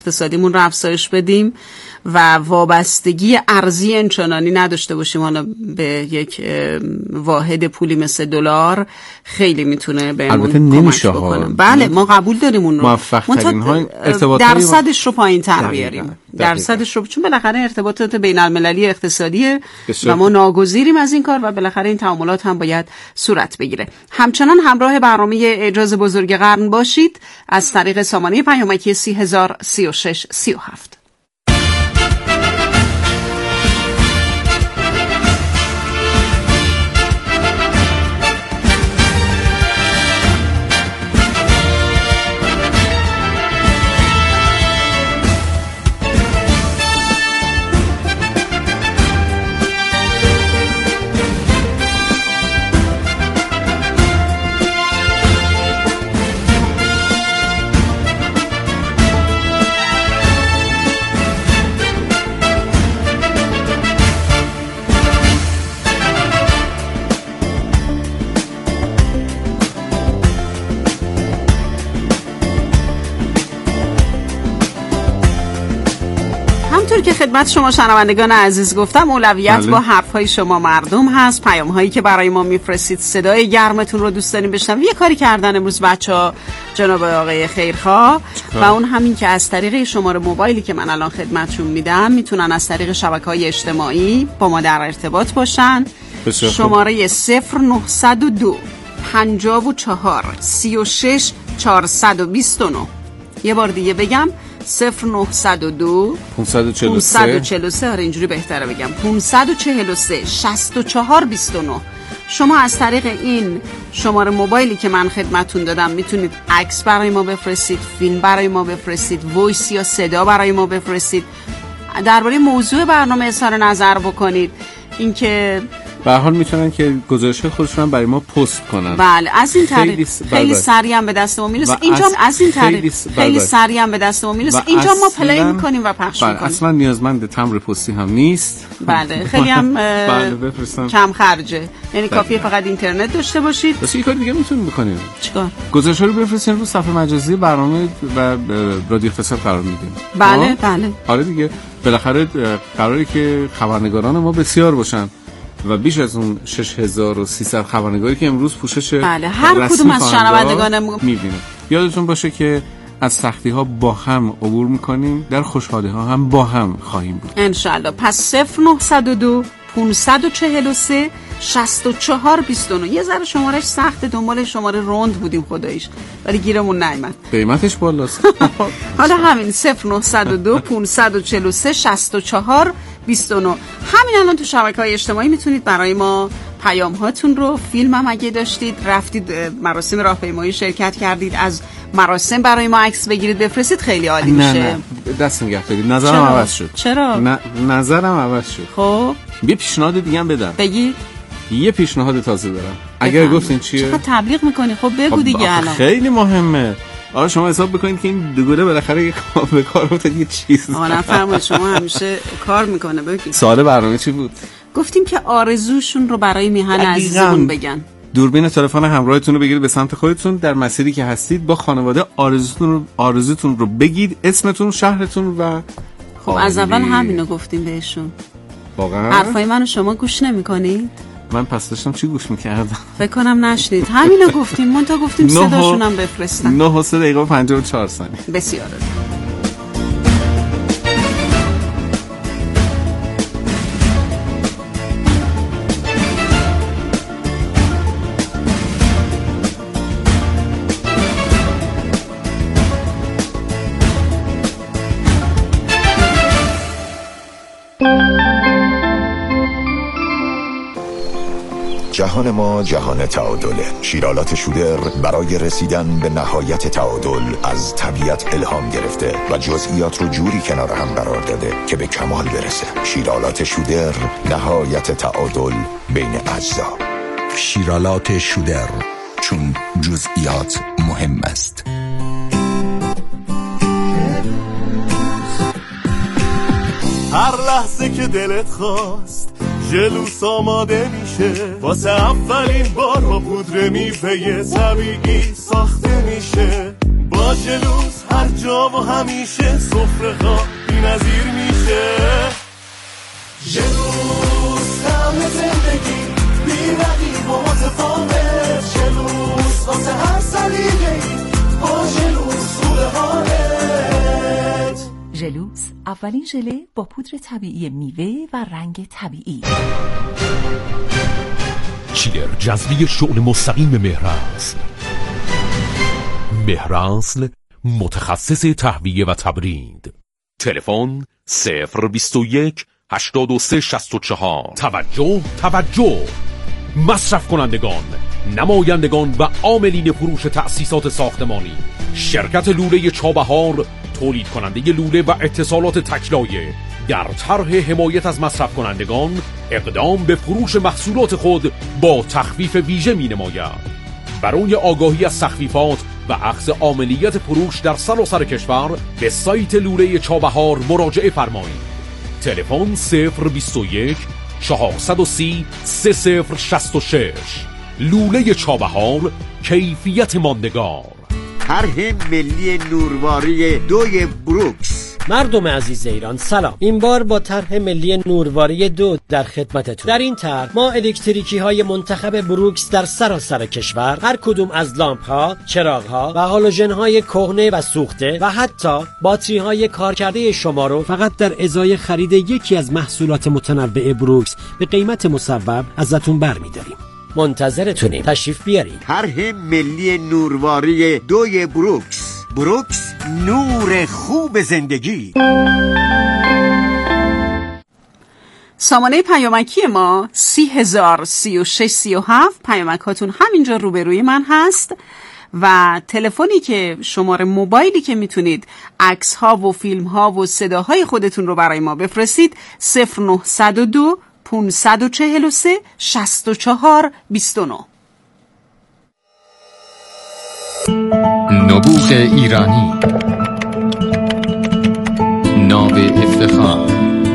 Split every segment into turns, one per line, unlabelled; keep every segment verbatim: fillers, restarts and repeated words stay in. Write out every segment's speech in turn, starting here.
اقتصادیمون رو افزایش بدیم و وابستگی ارزی انچنانی نداشته باشیم حالا به یک واحد پولی مثل دلار، خیلی میتونه بهمون کمک بکنه. بله ما قبول داریم اون رو،
موفق ترین های ارتباطات
درصدش رو پایین‌تر بیاریم، درصدش رو، چون بالاخره ارتباطات بین المللی اقتصادیه و ما ناگزیریم از این کار و بالاخره این تعاملات هم باید صورت بگیره. همچنان همراه برنامه اعجاز بزرگ قرن باشید از طریق سامانه پیامکی سی هزار سی و شش سی و هفت. که خدمت شما شنوندگان عزیز گفتم اولویت بله. با حرفهای شما مردم هست، پیام هایی که برای ما میفرستید، صدای گرمتون رو دوست داریم بشنویم. یه کاری کردن امروز بچه‌ها جناب آقای خیرخواه و اون همین که از طریق شماره موبایلی که من الان خدمتشون میدم میتونن از طریق شبکه‌های اجتماعی با ما در ارتباط باشن. شماره صفر نهصد و دو پنجاه و چهار سی و شش چهارصد و بیست و نه. یه بار دیگه بگم صفر نهصد و دو پانصد و چهل و سه آره اینجوری بهتره بگم پانصد و چهل و سه شصت و چهار بیست و نه. شما از طریق این شماره موبایلی که من خدمتون دادم میتونید عکس برای ما بفرستید، فیلم برای ما بفرستید، وایس یا صدا برای ما بفرستید، درباره موضوع برنامه اظهار نظر بکنید. اینکه
به هر حال میتونن که گزارش خودشون برای ما پست کنن.
بله از این طریق خیلی, خیلی سریع هم به دست ما میرسه. اینجا از این طریق خیلی, خیلی سریع هم به دست ما میرسه. اینجا ما پلی میکنیم و پخش میکنیم.
اصلا نیازمند تمبر پستی هم نیست.
بله خیلی هم بله بفرستم کم خرجه. یعنی کافیه فقط اینترنت داشته باشید.
بس یه کار دیگه میتونید بکنید.
چیکار؟
گزارش رو بفرستین رو صفحه مجازی برنامه و رادیو اقتصاد قرار میدیم.
بله بله.
آره دیگه بالاخره قراره که خبرنگاران ما بسیار باشن و بیش از اون شش هزار و سیصد خبرنگاری که امروز پوشش
بله هر کدوم از شنوندگانمون
می‌بینه. یادتون باشه که از سختی‌ها با هم عبور می‌کنیم، در خوشحالی‌ها هم با هم خواهیم بود
ان شاء الله. پس صفر نهصد و دو پانصد و چهل و سه شصت و چهار بیست و نه. یه ذره شمارش سخته، دنبال شماره روند بودیم خداییش ولی گیرمون نیامد،
قیمتش بالاست.
حالا همین صفر نهصد و دو پانصد و چهل و سه شصت و چهار بیست و نه. همین الان تو شبکه‌های اجتماعی میتونید برای ما پیام هاتون رو، فیلم هم اگه داشتید رفتید مراسم راهپیمایی شرکت کردید از مراسم برای ما عکس بگیرید بفرستید، خیلی عالی
نه
میشه.
نه دست نگه دارید. نظرم عوض شد.
چرا؟
نه نظرم عوض شد.
خب
یه پیشنهاد دیگه هم بدم.
بگید.
یه پیشنهاد تازه دارم. اگر گفتین چیه؟
چقدر تبلیغ میکنی؟ خب بگو دیگه الان.
خیلی مهمه. آره شما حساب بکنید که این دوگله بالاخره به کار افتاد یه چیز.
آها نفرمایید شما همیشه کار میکنه. بگید.
سوال برنامه چی بود؟
گفتیم که آرزوشون رو برای میهن عزیزمون بگن.
دوربین تلفن همراهتون رو بگیرید به سمت خودتون، در مسیری که هستید با خانواده آرزوتون رو آرزوتون رو بگید، اسمتون، شهرتون و
خب از اول همینو گفتیم بهشون.
واقعا
حرفای منو شما گوش نمی‌کنید؟
من پس داشتم چی گوش می‌کردم؟
فکر کنم نشنید. همینو گفتیم، من تا گفتیم صداشون هم بفرستن.
نه و سه دقیقه و پنجاه و چهار ثانیه.
بسیار عالی.
جهان ما جهان تعادله. شیرالات شودر برای رسیدن به نهایت تعادل از طبیعت الهام گرفته و جزئیات رو جوری کنار هم قرار داده که به کمال برسه. شیرالات شودر، نهایت تعادل بین اجزا.
شیرالات شودر، چون جزئیات مهم است.
هر لحظه که دلت خواست جلوس آماده میشه، واسه اولین بار با پودر میوه طبیعی ساخته میشه. با جلوس هر جا و همیشه سفره ها بی نظیر میشه. جلوس طعم زندگی بی رقیب و متفاوت، جلوس واسه هر سلیقه‌ای با جلوس خوبه حالت.
جلوس اولین ژله با پودر طبیعی میوه و رنگ طبیعی.
چیر جذبی شؤون مستقیم مهراصل. مهراصل متخصص تهویه و تبرید. تلفن صفر بیست و یک هشتاد و سه شصت و چهار. توجه توجه مصرف کنندگان، نمایندگان و عاملین فروش تأسیسات ساختمانی. شرکت لوله چابهار تولید کننده لوله و اتصالات تکلایه در طرح حمایت از مصرف کنندگان اقدام به فروش محصولات خود با تخفیف ویژه می نماید. برای آگاهی از تخفیفات و اخذ عاملیت فروش در سراسر کشور به سایت لوله چابهار مراجعه فرمایید. تلفن صفر بیست و یک چهارصد و سی سه صفر شصت و شش. لوله چابهار، کیفیت ماندگار.
طرح ملی نورواری دوی بروکس.
مردم عزیز ایران سلام. این بار با طرح ملی نورواری دو در خدمتتون. در این طرح ما الکتریکی های منتخب بروکس در سراسر کشور، هر کدوم از لامپ ها، چراغ ها و هالوژن های کهنه و سوخته و حتی باتری های کارکرده شما رو فقط در ازای خرید یکی از محصولات متنوع بروکس به قیمت مصوب ازتون برمی‌داریم. منتظرتونیم، تشریف بیارین.
طرح ملی نورواری دوی بروکس. بروکس، نور خوب زندگی.
سامانه پیامکی ما سی هزار سی و شش سی و هفت. پیامک هاتون همینجا روبروی من هست و تلفنی که شماره موبایلی که میتونید عکس ها و فیلم ها و صداهای خودتون رو برای ما بفرستید صفر نه صفر دو پانصد و چهل و سه شصت و چهار بیست و نه.
نبوغ ایرانی، ناو افتخار.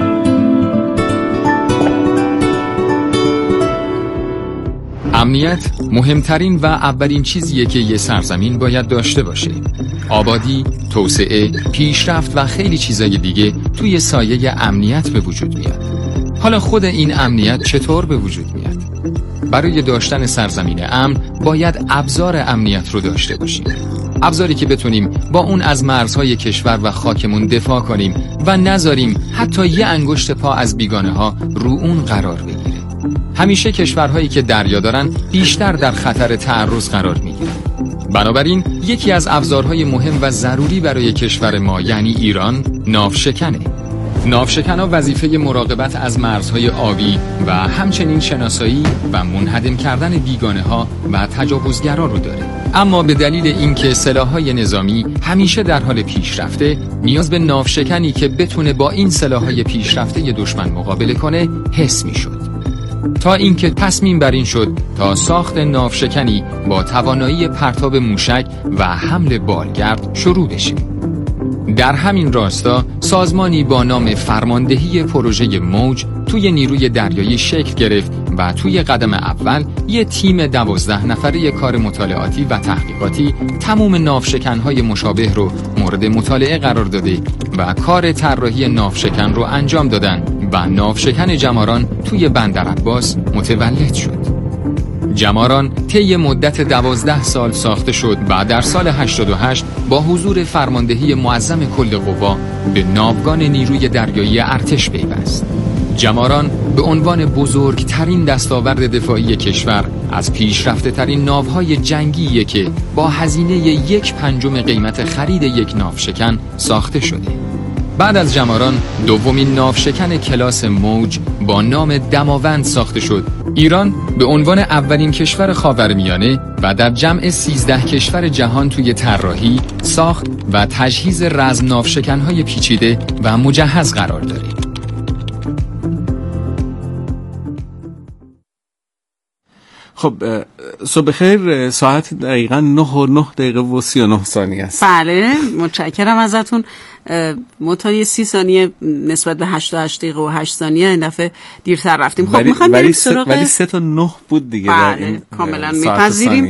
امنیت مهمترین و اولین چیزیه که یه سرزمین باید داشته باشه. آبادی، توسعه، پیشرفت و خیلی چیزای دیگه توی سایه امنیت به وجود میاد. حالا خود این امنیت چطور به وجود میاد؟ برای داشتن سرزمین امن باید ابزار امنیت رو داشته باشیم. ابزاری که بتونیم با اون از مرزهای کشور و خاکمون دفاع کنیم و نذاریم حتی یه انگشت پا از بیگانه ها رو اون قرار بگیره. همیشه کشورهایی که دریا دارن بیشتر در خطر تعرض قرار میگیرن. بنابراین یکی از ابزارهای مهم و ضروری برای کشور ما یعنی ایران ناوشکنه. ناوشکن‌ها وظیفه مراقبت از مرزهای آبی و همچنین شناسایی و منهدم کردن بیگانه‌ها و تجاوزگرا رو داره. اما به دلیل اینکه سلاح‌های نظامی همیشه در حال پیشرفته، نیاز به ناوشکنی که بتونه با این سلاح‌های پیشرفته دشمن مقابله کنه حس می‌شد. تا اینکه تصمیم بر این شد تا ساخت ناوشکنی با توانایی پرتاب موشک و حمل بالگرد شروع بشه. در همین راستا سازمانی با نام فرماندهی پروژه موج توی نیروی دریایی شکل گرفت و توی قدم اول یه تیم دوازده نفره کار مطالعاتی و تحقیقاتی تمام ناوشکن‌های مشابه رو مورد مطالعه قرار داده و کار طراحی ناوشکن رو انجام دادن و ناوشکن جماران توی بندر عباس متولد شد. جماران طی مدت دوازده سال ساخته شد و در سال هشتاد و هشت با حضور فرماندهی معظم کل قوا به ناوگان نیروی دریایی ارتش پیوست. جماران به عنوان بزرگترین دستاورد دفاعی کشور از پیشرفته ترین ناوهای جنگیه که با هزینه یک پنجم قیمت خرید یک ناوشکن ساخته شده. بعد از جماران دومین ناوشکن کلاس موج با نام دماوند ساخته شد. ایران به عنوان اولین کشور خاورمیانه و در جمع سیزده کشور جهان توی طراحی، ساخت و تجهیز رزم ناوشکن‌های پیچیده و مجهز قرار داره.
خب صبح بخیر. ساعت دقیقا نه و نه دقیقه و سی و نه ثانیه است.
بله متشکرم ازتون. متای سی ثانیه نسبت به هشت و هشت دقیقه و هشت ثانیه این دفعه دیرتر رفتیم. خب میخوایم بریم سراغ
ولی سه تا نه بود دیگه.
بله کاملا میپذیریم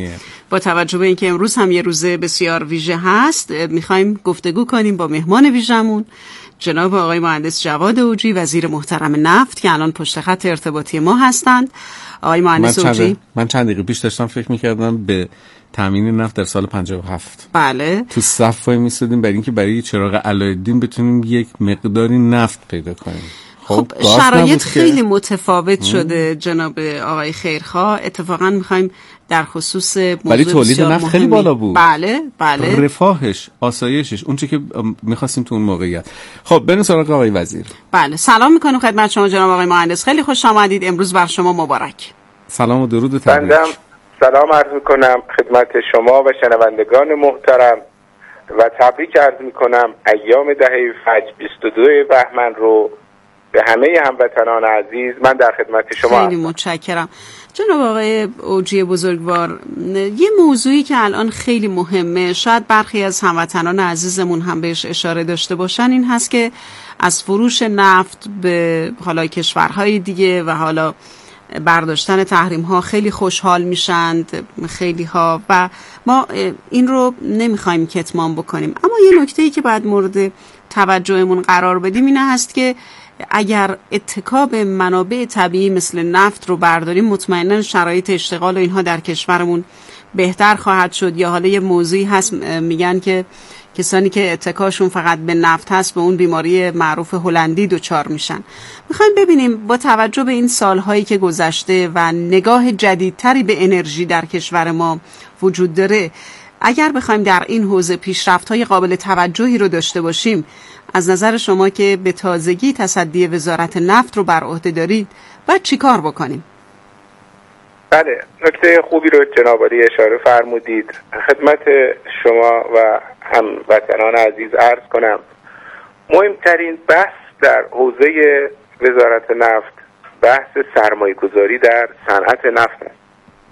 با توجه به اینکه امروز هم یه روز بسیار ویژه هست، میخوایم گفتگو کنیم با مهمان ویژمون جناب آقای مهندس جواد اوجی، وزیر محترم نفت که الان پشت خط ارتباطی ما هستند. آقای مهندس اوجی،
من چند دقیقه پیش داشتم فکر می‌کردم به تامین نفت در سال پنجاه و هفت.
بله.
تو صف وای می‌ایستادیم برای اینکه برای چراغ علایالدین بتونیم یک مقداری نفت پیدا کنیم.
خب شرایط خیلی متفاوت شده جناب آقای خیرخواه. اتفاقا میخوایم در خصوص موضوع
ولی تولید نفت خیلی بالا بود.
بله بله.
رفاهش، آسایشش، اون چه که میخواستیم تو اون موقعیت. خب بریم سراغ آقای وزیر.
بله سلام میکنم خدمت شما جناب آقای مهندس، خیلی خوش آمدید. امروز بر شما مبارک.
سلام و درود و تبریک.
بنده سلام عرض میکنم خدمت شما و شنوندگان محترم و تبریک عرض میکنم ایام دهه فجر بیست و دو بهمن رو به همه هموطنان عزیز. من در خدمت شما.
خیلی متشکرم جناب آقای اوجی بزرگوار. یه موضوعی که الان خیلی مهمه، شاید برخی از هموطنان عزیزمون هم بهش اشاره داشته باشن، این هست که از فروش نفت به حالا کشورهای دیگه و حالا برداشتن تحریم ها خیلی خوشحال میشند خیلی ها و ما این رو نمیخوایم کتمان بکنیم. اما یه نکته‌ای که باید مورد توجهمون قرار بدیم این هست که اگر اتکا به منابع طبیعی مثل نفت رو برداریم، مطمئنا شرایط اشتغال و اینها در کشورمون بهتر خواهد شد. یا حالا یه موضوعی هست میگن که کسانی که اتکاشون فقط به نفت هست به اون بیماری معروف هلندی دچار میشن. میخوایم ببینیم با توجه به این سالهایی که گذشته و نگاه جدیدتری به انرژی در کشور ما وجود داره، اگر بخوایم در این حوزه پیشرفت‌های قابل توجهی رو داشته باشیم، از نظر شما که به تازگی تصدی وزارت نفت رو بر عهده دارید، باید چی کار بکنیم؟
بله، نکته خوبی رو جناب عالی اشاره فرمودید. خدمت شما و هموطنان عزیز عرض کنم مهمترین بحث در حوزه وزارت نفت بحث سرمایه گذاری در صنعت نفت است.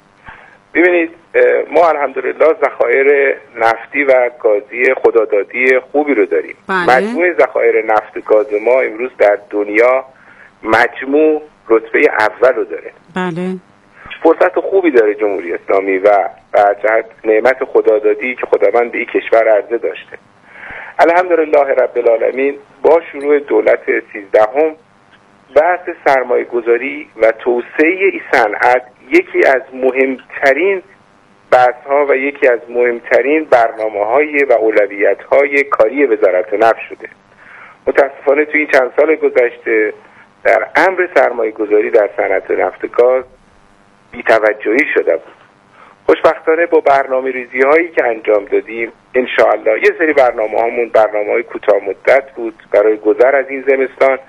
ببینید ما الحمدلله ذخایر نفتی و گازی خدادادی خوبی رو داریم.
بله.
مجموع ذخایر نفت گاز ما امروز در دنیا مجموع رتبه اول رو داره.
بله.
فرصت خوبی داره جمهوری اسلامی و به جهت نعمت خدادادی که خداوند به این کشور عرضه داشته. الحمدلله رب العالمین با شروع دولت سیزدهم بحث سرمایه گذاری و توسعه این صنعت یکی از مهمترین بحث ها و یکی از مهمترین برنامه های و اولویت های کاری وزارت نفت شده. متاسفانه توی این چند سال گذشته در امر سرمایه گذاری در صنعت نفت گاز بی‌توجهی شده بود. خوشبختانه با برنامه ریزی هایی که انجام دادیم انشاءالله یه سری برنامه هامون برنامه های کوتاه مدت بود برای گذر از این زمستان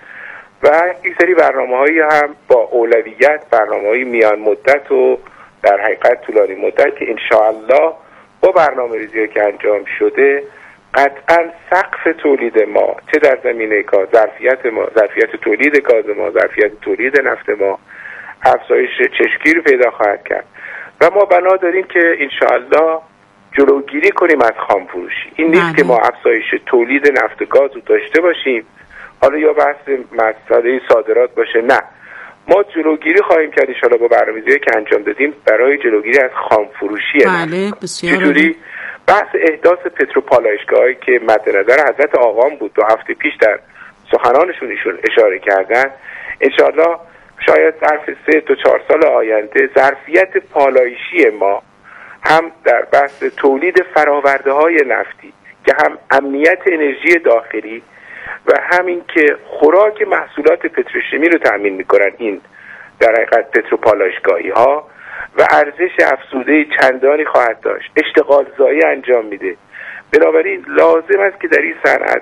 و یک سری برنامه هایی هم با اولویت برنامه های میان مدت و در حقیقت طولانی مدت که انشاءالله با برنامه ریزی که انجام شده قطعا سقف تولید ما چه در زمینه گاز، ظرفیت ما، ظرفیت تولید گاز ما، ظرفیت تولید نفت ما افزایش چشمگیری پیدا خواهد کرد و ما بنا داریم که انشاءالله جلوگیری کنیم از خام فروشی. این نیست که ما افزایش تولید نفت و گاز رو داشته باشیم حالا یا بحث مسئله صادرات باشه، نه، ما جلوگیری خواهیم کرد انشاءالله با برنامه‌ریزی که انجام دادیم برای جلوگیری از خام فروشی.
بله بسیار.
چجوری؟ بحث احداث پتروپالایشگاهایی که مد نظر حضرت آقام بود دو هفته پیش در سخنانشون ایشون اشاره کردن، انشاءالله شاید ظرف سه تا چهار سال آینده ظرفیت پالایشی ما هم در بحث تولید فراورده های نفتی که هم امنیت انرژی داخلی و همین که خوراک محصولات پتروشیمی رو تأمین میکنن این در حقیقت پتروپالایشگاهی ها و ارزش افزوده چندانی خواهد داشت، اشتغال زایی انجام میده. بنابراین لازم است که در این صنعت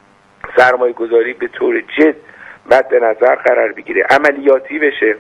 سرمایه گذاری به طور جد مد نظر قرار بگیره، عملیاتی بشه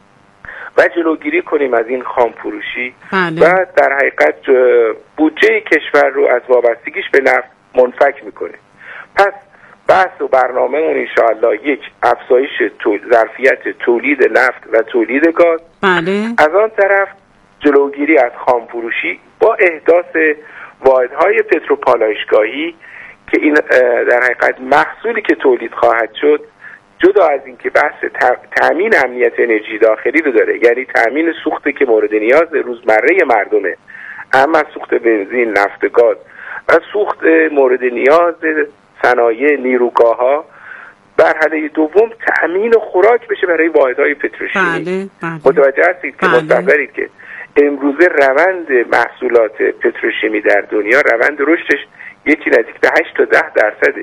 و جلوگیری کنیم از این خام فروشی.
بله.
و در حقیقت بودجه کشور رو از وابستگیش به نفت منفک میکنه. پس بحث و برنامه اون انشاءالله یک افزایش ظرفیت تولید نفت و تولید گاز.
بله.
از آن طرف جلوگیری از خام فروشی با احداث واحدهای پتروپالایشگاهی که این در حقیقت محصولی که تولید خواهد شد جدا از این که بحث تأمین امنیت انرژی داخلی رو داره، یعنی تأمین سوختی که مورد نیاز روزمره مردمه اما از سوخت بنزین، نفت، گاز و سوخت مورد نیاز صنایع نیروگاه‌ها، مرحله دوم تأمین و خوراک بشه برای واحدهای پتروشیمی.
بله، بله.
متوجه هستید که
بله.
مستحضرید که امروزه روند محصولات پتروشیمی در دنیا روند رشدش یکی نزدیک به هشت تا ده درصده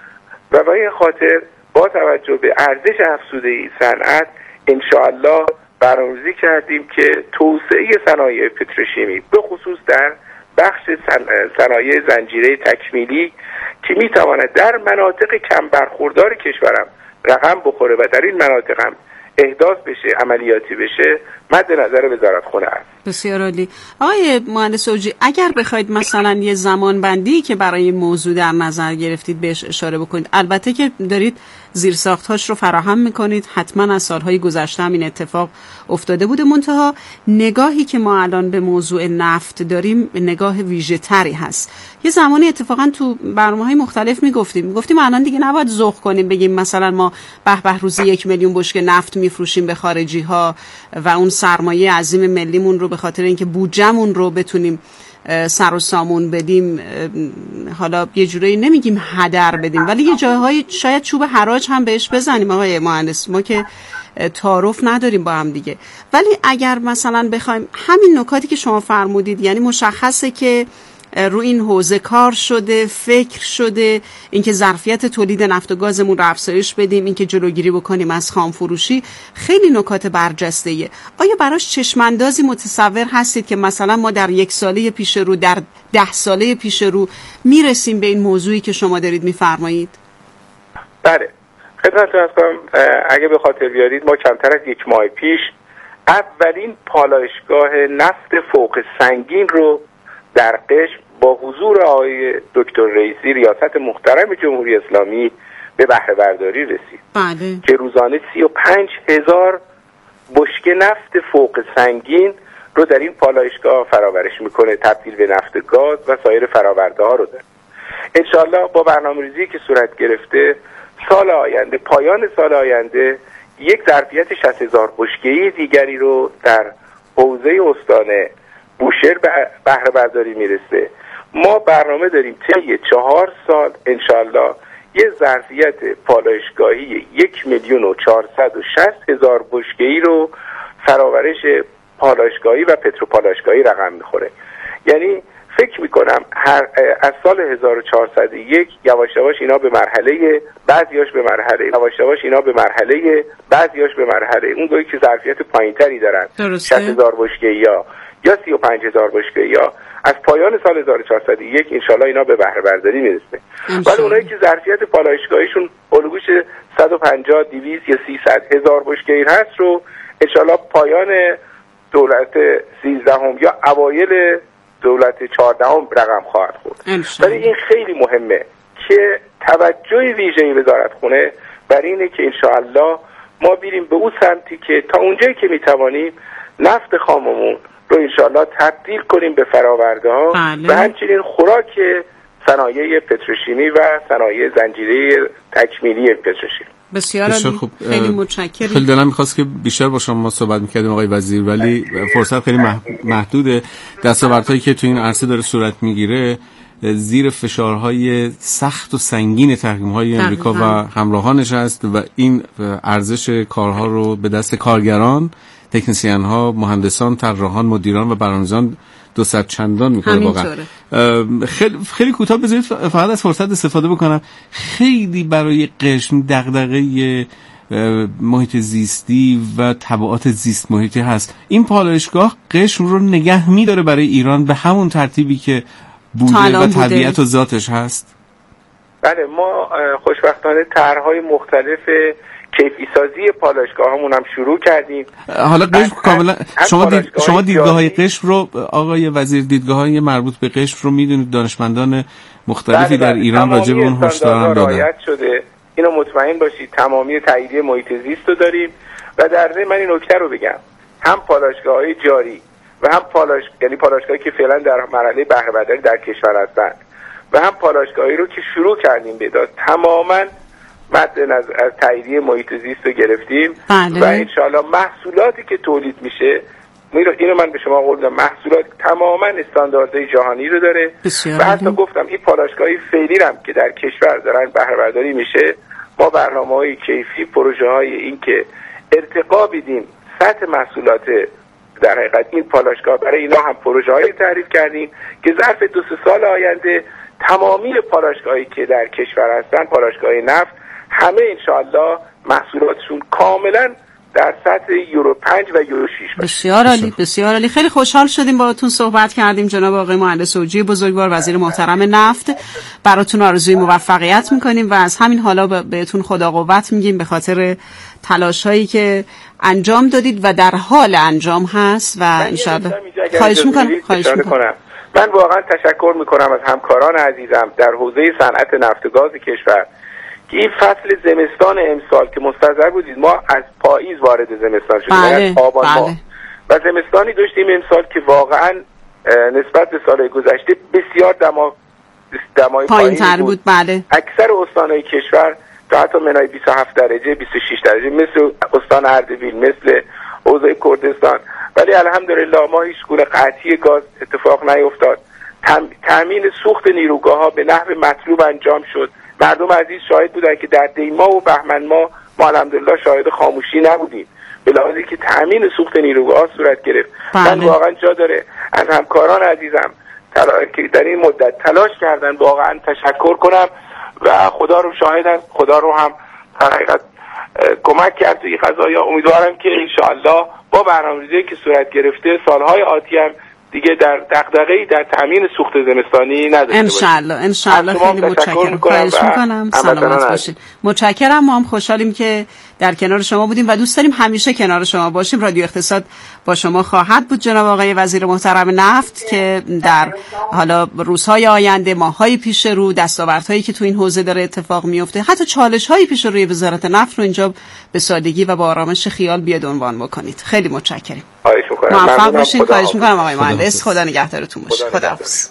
و با این خاطر با توجه به ارزش افزوده صنعت انشاءالله برنامه‌ریزی کردیم که توسعه صنایع پتروشیمی به خصوص در بخش صنایع زنجیره تکمیلی که میتواند در مناطق کم برخوردار کشورم رقم بخوره و در این مناطق هم احداث بشه، عملیاتی بشه، مد نظر وزارتخونه است.
بسیار عالی. آقای مهندس اوجی، اگر بخواید مثلا یه زمان بندی که برای این موضوع در نظر گرفتید بهش اشاره بکنید، البته که دارید زیرساخت‌هاش رو فراهم میکنید، حتما از سالهای گذشته هم این اتفاق افتاده بوده، منتها نگاهی که ما الان به موضوع نفت داریم نگاه ویژه تری هست. یه زمانی اتفاقا تو برنامه‌های مختلف میگفتیم میگفتیم الان دیگه نباید ذوق کنیم بگیم مثلا ما به به روزی یک میلیون بشکه نفت میفروشیم به خارجی ها و اون سرمایه عظیم ملیمون رو به خاطر اینکه بودجه‌مون رو بتونیم سر و سامون بدیم، حالا یه جورایی نمیگیم هدر بدیم، ولی یه جاهای شاید چوب حراج هم بهش بزنیم. آقای مهندس، ما که تعارف نداریم با هم دیگه، ولی اگر مثلا بخوایم همین نکاتی که شما فرمودید، یعنی مشخصه که رو این حوزه کار شده، فکر شده، اینکه ظرفیت تولید نفت و گازمون رو افزایش بدیم، اینکه جلوگیری بکنیم از خام فروشی، خیلی نکات برجسته‌ایه. آیا براش چشماندازی متصور هستید که مثلا ما در یک ساله پیش رو، در ده ساله پیش رو میرسیم به این موضوعی که شما دارید میفرمایید؟
بله، خدمتتون عرض کنم اگه به خاطر بیارید ما کمتر از یک ماه پیش اولین پالایشگاه نفت فوق سنگین رو در قشم با حضور آقای دکتر رئیسی ریاست محترم جمهوری اسلامی به بهره برداری رسید.
بله.
که روزانه سی و پنج هزار بشکه نفت فوق سنگین رو در این پالایشگاه فراورش میکنه، تبدیل به نفت گاز و سایر فراورده ها رو داره. انشالله با برنامه‌ریزی که صورت گرفته سال آینده، پایان سال آینده، یک ظرفیت شصت هزار بشکه‌ای دیگری رو در حوزه استان بوشهر به بهره برداری میرسه. ما برنامه داریم طی چهار سال انشالله یه ظرفیت پالایشگاهی یک میلیون و چهارصد و شصت هزار بشکه‌ای رو فراورش پالایشگاهی و پتروپالایشگاهی رقم میخوره. یعنی فکر میکنم هر از سال هزار و چهارصد و یک یواش یواش اینا به مرحله بعضیاش به مرحله یواش یواش اینا به مرحله بعضیاش به مرحله اون دوی که ظرفیت پایینتری دارن شصت هزار بشکه‌ای یا یا سی و پنج هزار بشکه یا از پایان سال هزار و چهارصد و یک انشالله اینا به بهره برداری میرسه. ولی اونایی که ظرفیت پالایشگاهیشون الگوش صد و پنجاه دویست یا سیصد هزار بشکه هست رو انشالله پایان دولت سیزدهم یا اوایل دولت چهاردهم رقم خواهد خورد. ولی این خیلی مهمه که توجه ویژه‌ای وزارتخونه بر اینه که انشالله ما بریم به اون سمتی که تا اونجایی که میتوانیم نفت خاممون رو انشالله تبدیل کنیم به فراورده ها
بله.
و همچنین خوراک صنایع پتروشیمی و صنایع زنجیره تکمیلی پتروشیمی.
بسیار خوب. خیلی متشکرم.
خیلی دلم می‌خواست که بیشتر با شما صحبت می‌کردیم آقای وزیر، ولی فرصت خیلی محدوده. دستاوردهایی که تو این عرصه داره صورت میگیره زیر فشارهای سخت و سنگین تحریم‌های امریکا و همراهانش است و این ارزش کارها رو به دست کارگران، تکنسین ها، مهندسان، طراحان، مدیران و برنامه‌ریزان دو صد چندان میکنه. واقعا خیلی خیلی کوتاه بذارید فقط از فرصت استفاده بکنم. خیلی برای قشم دغدغه محیط زیستی و تبعات زیست محیطی هست. این پالایشگاه قشم رو نگه میداره برای ایران به همون ترتیبی که بوده و طبیعت و ذاتش هست.
بله، ما خوشبختانه طرح‌های مختلف کیفی سازی پالایشگاه همون هم شروع کردیم.
حالا قشم کاملا شما دید... شما دیدگاه‌های قشم رو آقای وزیر، دیدگاه‌های مربوط به قشم رو میدونید دانشمندان مختلفی در ایران راجع به اون هشدار دادن
شده. اینو مطمئن باشید تمامی تاییدیه محیط زیست رو داریم و در ضمن من این نکته رو بگم، هم پالایشگاه‌های جاری و هم پالاش یعنی پالایشگاهی که فعلا در مرحله بهره برداری در کشور هستند و هم پالایشگاهی رو که شروع کردیم به داد تماما مد نظر از تاییدیه محیط زیست رو گرفتیم.
بله.
و انشالله محصولاتی که تولید میشه اینو من به شما قول دادم، محصولات تماما استانداردهای جهانی رو داره و حتی گفتم این پالایشگاهی فعلی هم که در کشور دارن بهره برداری میشه، ما برنامه‌های کیفی، پروژه‌های این که ارتقا بدیم سطح محصولات در حقیقت این پالایشگاه، برای اینا هم پروژه‌های تعریف کردیم که ظرف دو سه سال آینده تمامی پالایشگاهایی که در کشور هستن، پالایشگاه‌های نفت، همه انشاءالله محصولاتشون کاملا در سطح یورو پنج و یورو شش.
بسیار عالی، بسیار عالی. خیلی خوشحال شدیم باهاتون صحبت کردیم جناب آقای مهندس اوجی بزرگوار، وزیر محترم نفت. براتون آرزوی موفقیت میکنیم و از همین حالا بهتون خدا قوت میگیم به خاطر تلاش‌هایی که انجام دادید و در حال انجام هست و ان شاءالله. خواهش میکنم، خواهش میکنم.
من واقعا تشکر میکنم از همکاران عزیزم در حوزه صنعت نفت و گاز کشور که این فصل زمستان امسال که مستحضر بودید ما از پاییز وارد زمستان شدیم،
بله،
آبان
بله.
ماه و زمستانی داشتیم امسال که واقعا نسبت به سال گذشته بسیار دما دمای
پایین تر بود. بله.
اکثر استانهای کشور تا حتی منای بیست و هفت درجه بیست و شش درجه مثل استان اردبیل، مثل حوزه کردستان، ولی الحمدلله ما هیچ گونه قطعی گاز اتفاق نیفتاد. تامین سوخت نیروگاه‌ها به نحو مطلوب انجام شد. مردم عزیز شاهد بودن که در دیما و بهمن ما ما الحمدلله شاهد خاموشی نبودیم به لحاظی که تامین سوخت نیروگاه‌ها صورت گرفت. من واقعا جا داره از همکاران عزیزم که در این مدت تلاش کردن واقعا تشکر کنم و خدا رو شاهد است، خدا رو هم حقیقت کمک کرد توی قضایا. امیدوارم که انشاءالله با برنامه‌ریزی که صورت گرفته سالهای آتی هم دیگه در دغدغه‌ای در تامین سوخت زمستانی نداشته باشیم.
انشالله انشالله. خیلی متشکرم. خواهش میکنم. سلامت باشید. متشکرم. ما هم خوشحالیم که در کنار شما بودیم و دوست داریم همیشه کنار شما باشیم. رادیو اقتصاد با شما خواهد بود جناب آقای وزیر محترم نفت که در حالا روزهای آینده، ماههای پیش رو، دستاوردهایی که تو این حوزه داره اتفاق میفته، حتی چالش‌های پیش روی وزارت نفت رو اینجا به سادگی و با آرامش خیال بیاد عنوان بکنید. خیلی متشکریم.
خواهش می‌کنم.
موفق باشید. خواهش می‌کنم آقای مهندس. خدا نگهدارتون باشه. خداحافظ.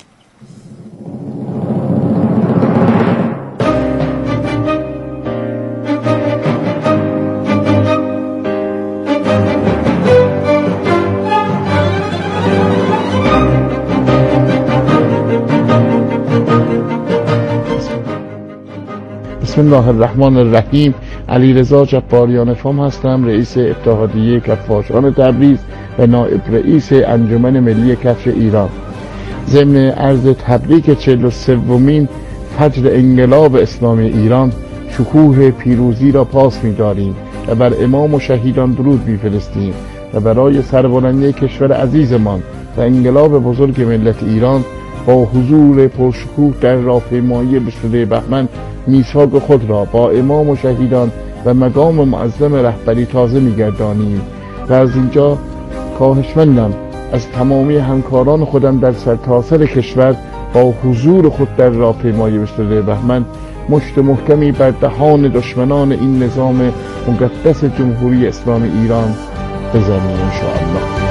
بسم الله الرحمن الرحیم. علیرضا جباریان فام هستم، رئیس اتحادیه کفاشان تبریز و نایب رئیس انجمن ملی کفش ایران. ضمن عرض تبریک چهل و سومین فجر انقلاب اسلامی ایران، شکوه پیروزی را پاس می‌داریم و بر امام و شهیدان درود می‌فرستیم و برای سربلندی کشور عزیزمان و انقلاب بزرگ ملت ایران با حضور پرشکوه در راهپیمایی بیست بهمن میثاق خود را با امام و شهیدان و مقام معظم رهبری تازه می‌گردانیم و از اینجا خواهشمندم از تمامی همکاران خودم در سرتاسر کشور با حضور خود در راهپیمایی بیست بهمن مشت محکمی بر دهان دشمنان این نظام مقدس جمهوری اسلامی ایران بزنیم انشاءالله.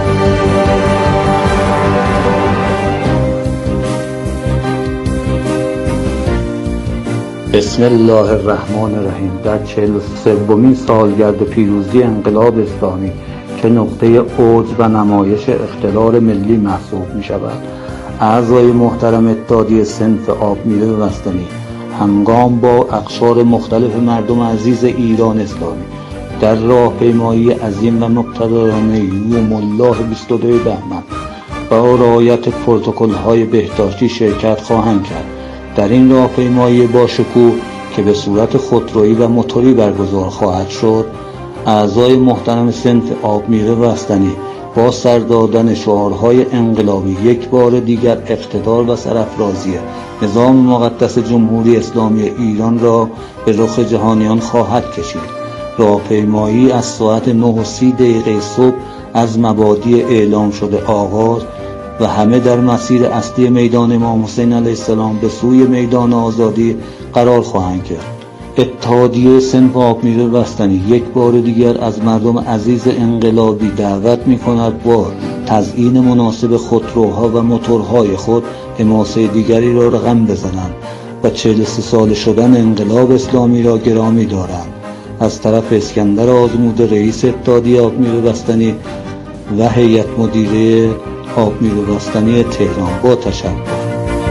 بسم الله الرحمن الرحیم. در چهل و سومین سالگرد پیروزی انقلاب اسلامی که نقطه اوج و نمایش اختلال ملی محسوب می شود، اعضای محترم اتحادیه صنف آب میوه بستنی همگام با اقشار مختلف مردم عزیز ایران اسلامی در راهپیمایی عظیم و مقتدرانه یوم الله بیست و دو بهمن با رعایت پروتکل‌های بهداشتی شرکت خواهند کرد. در این راهپیمایی با شکوه که به صورت خودرویی و موتوری برگزار خواهد شد، اعضای محترم صنف آب میوه بستنی با سر دادن شعارهای انقلابی یک بار دیگر اقتدار و سرافرازی نظام مقدس جمهوری اسلامی ایران را به رخ جهانیان خواهد کشید. راهپیمایی از ساعت نه و سی دقیقه صبح از مبادی اعلام شده آغاز و همه در مسیر اصلی میدان امام حسین علیه السلام به سوی میدان آزادی قرار خواهند کرد. اتحادیه صنف آب میوه بستنی یک بار دیگر از مردم عزیز انقلابی دعوت می کند با تزیین مناسب خودروها و موتورهای خود حماسه دیگری را رقم بزنند و چهل و سه سال شدن انقلاب اسلامی را گرامی دارند. از طرف اسکندر آزموده رئیس اتحادیه آب میوه بستنی و هیئت مدیره آب میوه بستنی تهران. با تشکر.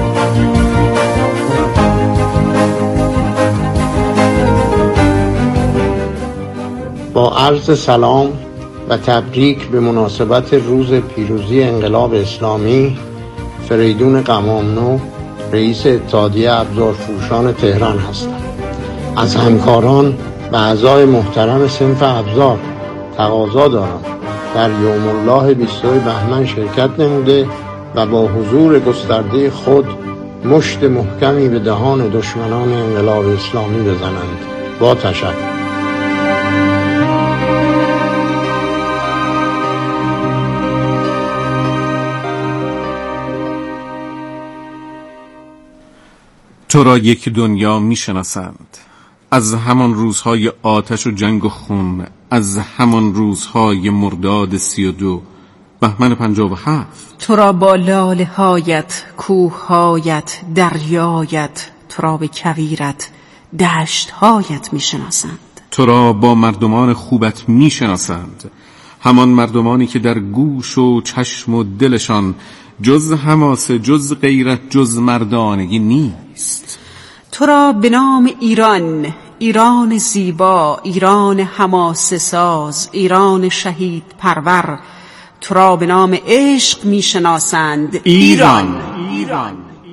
با عرض سلام و تبریک به مناسبت روز پیروزی انقلاب اسلامی، فریدون قمامنو، رئیس اتحادیه ابزارفروشان تهران هستم. از همکاران و اعضای محترم صنف ابزار تقاضا دارم در یوم الله بیست و دو بهمن شرکت نموده و با حضور گسترده خود مشت محکمی به دهان دشمنان انقلاب اسلامی بزنند. با تشکر.
تو را یک دنیا میشناسند از همان روزهای آتش و جنگ و خون، از همان روزهای مرداد سی و دو بهمن پنجاه و هفت.
تو را با لاله هایت، کوه هایت، دریایت، تو را به کویرت، دشت هایت میشناسند.
تو را با مردمان خوبت میشناسند، همان مردمانی که در گوش و چشم و دلشان جز حماسه، جز غیرت، جز مردانگی نیست.
تو را به نام ایران، ایران زیبا، ایران حماسه ساز، ایران شهید پرور، تو را به نام عشق میشناسند. ایران, ایران. ایران.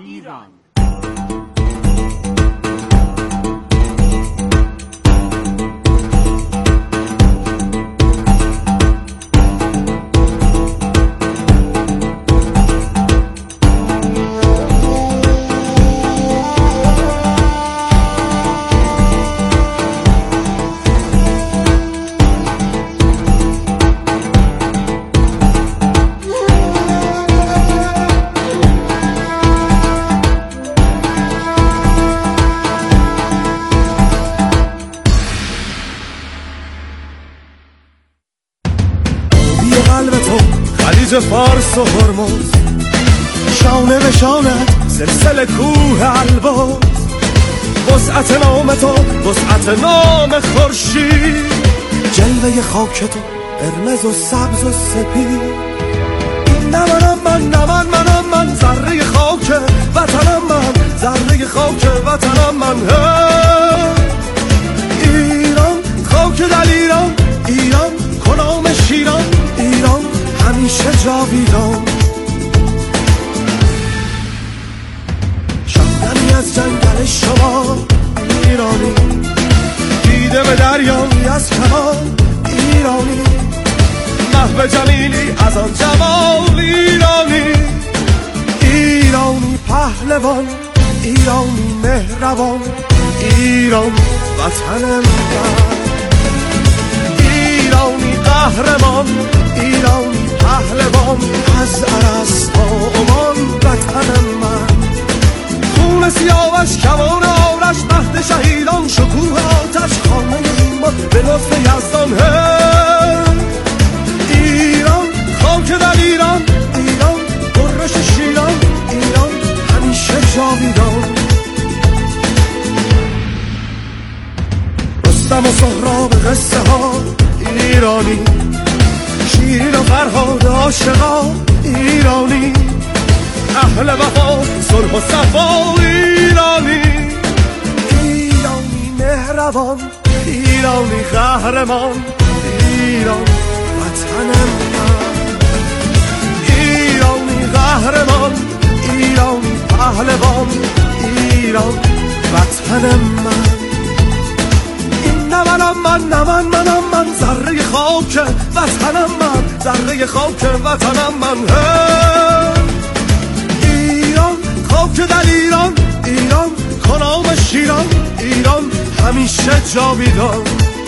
فارس و هرمز، شانه به شانه سلسله کوه البرز، وسعت نام تو وسعت نام خورشید، جلوه خاک تو قرمز و سبز و سپید. این نمانم من، نمان منم من، ذره خاک وطنم من، ذره خاک وطنم من. ایران خاک دل ایران، ایران کنام شیران، ایران همیشه جاویدان. شادنی از جنگل شما ایرانی، دیده به دریایی از کمان ایرانی، محو جلیلی از آن جمال ایرانی. ایرانی پهلوان، ایرانی مهربان، ایران وطن من. ایرانی قهرمان، ایرانی پهلوان، از عرس تا عمان وطن من. خون سیاوش کمان آرش، مهد شهیدان، شکوه آتش، خانه ایمان به لطف یزدان. ایران خاک در ایران، ایران گرش شیران، ایران همیشه جاویدان. رستم و سهراب قصه ها ایرانی، شیرین و فرهاد عاشقا ایرانی، اهل وفا صلح و صفا ایرانی. ایرانی مهربان، ایرانی قهرمان، ایران وطن من. ایرانی قهرمان، ایرانی پهلوان، ایران وطن من. نه منم من، نه من منم من، ذره خاک وطنم من، ذره خاک وطنم من. ایران خاک در ایران، ایران کنام شیران، ایران همیشه جاویدان.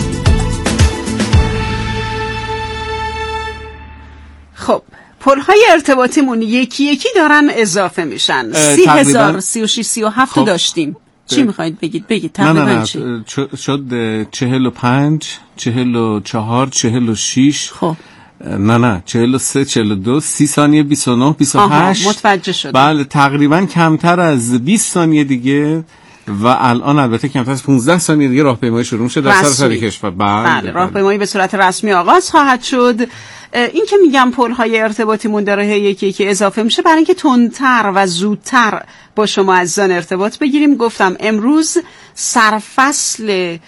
خب پل‌های ارتباطیمون یکی یکی دارن اضافه میشن. سی هزار، سی و شش، سی و هفت داشتیم. چی میخواید بگید؟ بگید تقریبا
نه نه
چی؟
شد چهل و پنج، چهل و چهار، چهل و شیش.
خب
نه نه چهل و سه، چهل و دو، سی ثانیه، بیست و نه، بیست و هشت.
متوجه شدم.
بله تقریبا کمتر از بیست ثانیه دیگه و الان البته کمتر از پانزده ثانیه دیگه راهپیمایی شروع میشه در سراسر کشور.
بله راهپیمایی به صورت رسمی آغاز خواهد شد. این که میگم پل‌های ارتباطیمون داره یکی یکی اضافه میشه برای اینکه تندتر و زودتر با شما عزیزان ارتباط بگیریم. گفتم امروز سرفصل